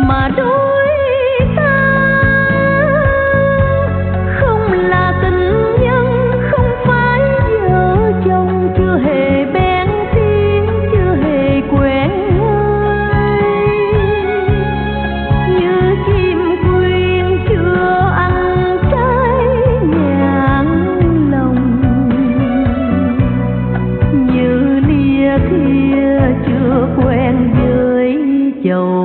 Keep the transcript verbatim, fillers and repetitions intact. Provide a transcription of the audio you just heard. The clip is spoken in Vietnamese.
mà đôi ta không là tình nhân, không phải vợ chồng, chưa hề bén tiếng, chưa hề quen hơi, như chim quyên chưa ăn trái nhãn lòng, như lia thia chưa quen với chầu